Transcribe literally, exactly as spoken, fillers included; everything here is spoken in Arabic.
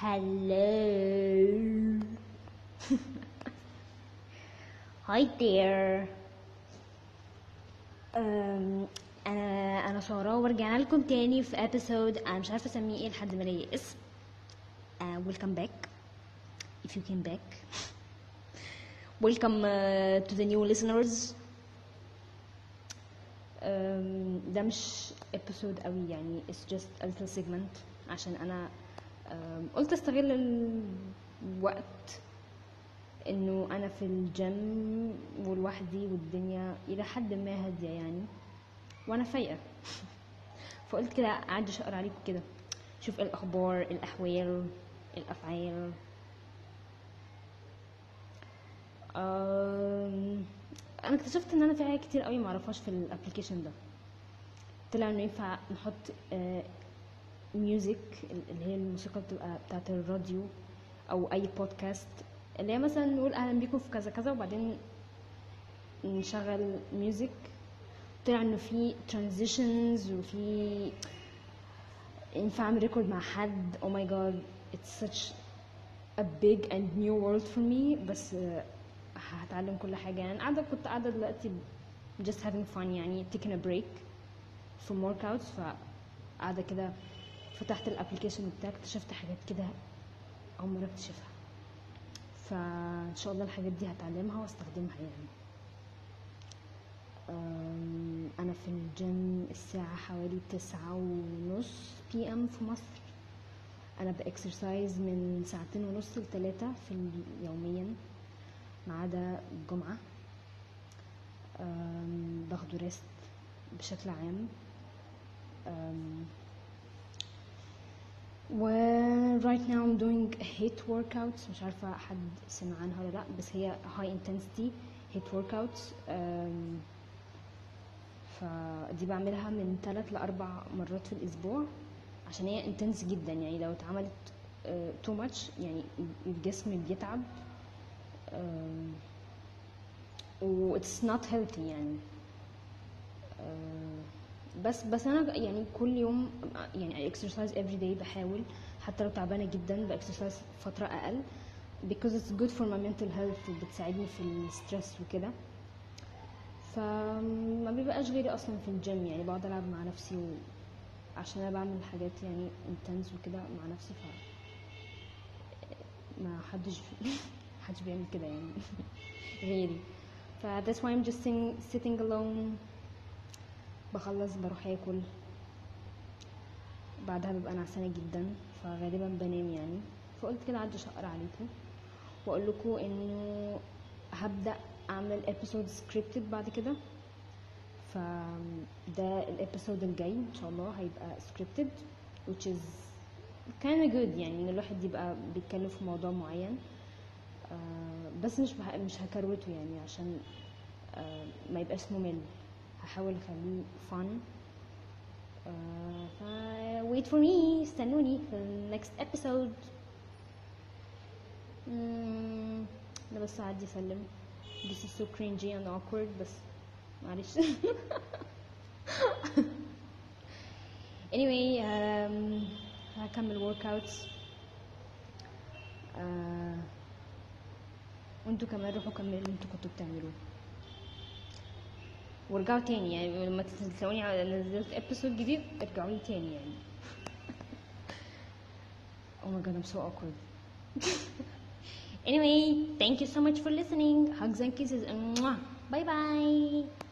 Hello. Hi there. أم، انا انا ساره ورجعنا لكم تاني في ابيسود انا مش عارفه اسميه ايه لحد ما الاقي اسم. ويلكم باك if you came back. welcome uh, to the new listeners. أم، ده مش ابيسود قوي يعني it's just a little segment عشان انا أم، قلت استغل الوقت انه انا في الجيم ولوحدي والدنيا الى حد ما هاديه يعني وانا فايقه. فقلت كده اقعد اشقر عليكم كده شوف ايه الاخبار الاحوال الافعال. أم، انا اكتشفت ان انا في حاجات كتير قوي معرفهاش في الابلكيشن ده. طلع انه ينفع نحط ميوزك اللي هي الموسيقى بتبقى بتاعت الراديو او اي بودكاست اللي هي مثلا نقول اهلا بيكم في كذا كذا وبعدين نشغل ميوزك. طلع انه في ترانزيشنز وفي ينفع اعمل ريكورد مع حد. oh my god it's such a big and new world for me. بس آه، هتعلم كل حاجه يعني. قاعده كنت قاعده دلوقتي just having fun يعني taking a break from workouts. فقاعده كده فتحت الابلكيشن بتاعك اكتشفت حاجات كده اول مره اكتشفها. فان شاء الله الحاجات دي هتعلمها واستخدمها يعني. أم، انا في الجيم الساعه حوالي تسعة ونص بي ام في مصر. انا باكسرسايز من ساعتين ونص لثلاثة في ال- يوميا ما عدا الجمعه. أم، باخده ريست بشكل عام. أم، و right now I'm doing a hit workouts. مش عارفة حد سمع عنها ولا لا بس هي high intensity hit workouts. أم، فدي بعملها من ثلاث لأربع مرات في الأسبوع عشان هي intense جدا يعني لو اتعملت uh, too much يعني الجسم بيتعب. أم، و it's not healthy يعني. أه، بس بس انا يعني كل يوم يعني I exercise every day. بحاول حتى لو تعبانه جدا باكسرسايز فتره اقل because it's good for my mental health وبتساعدني في الستريس وكده. فما بيبقاش غيري اصلا في الجيم يعني بقعد العب مع نفسي و... عشان انا بعمل حاجات يعني intense وكده مع نفسي. ف ما حدش حدش بيعمل كده يعني غيري. ف that's why I'm just sitting, sitting alone. بخلص بروح اكل بعدها ببقى نعسانه جدا فغالبا بنام يعني. فقلت كده عدي اشقر عليكم واقول لكم انه هبدا اعمل episode scripted بعد كده. فده الابيسود الجاي ان شاء الله هيبقى scripted which is kind of good يعني ان الواحد يبقى بيتكلم في موضوع معين. آه، بس مش بح... مش هكروته يعني عشان آه، ما يبقاش ممل. هحاول اخليه fun. ف wait for me استنوني في ال next episode. مم، انا بس عادي اسلم. this is so cringy and awkward بس معلش. anyway um, هكمل workouts. uh, وانتوا كمان روحوا كملوا اللي انتوا كنتوا بتعملوه ورجعوا تاني يعني لما تلاقوني نزلت episode جديد ارجعوا لي تاني يعني. oh my god I'm so awkward. Anyway, thank you so much for listening. Hugs and kisses. Bye bye.